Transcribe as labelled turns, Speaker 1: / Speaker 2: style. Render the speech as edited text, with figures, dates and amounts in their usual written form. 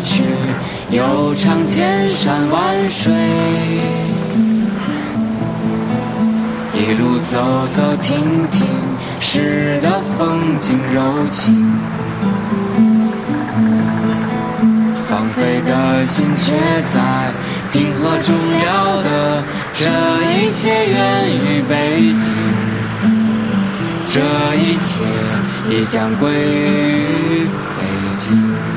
Speaker 1: 去，悠长千山万水，一路走走停停，诗的风景柔情，放飞的心却在平和中了得，这一切源于北京，这一切亦将归于北京。